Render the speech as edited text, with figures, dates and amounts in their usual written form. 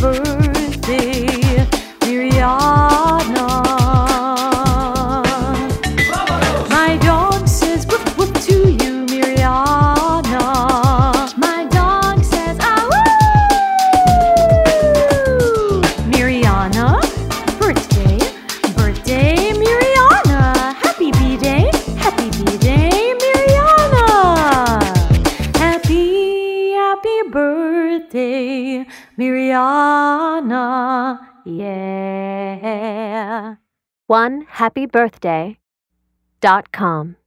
birthday, Miriana. My dog says woof woof to you, Miriana. My dog says ah woo. Miriana, birthday, Miriana. Happy B-Day, Miriana. Happy birthday, Miriana. Yeah. OneHappyBirthday.com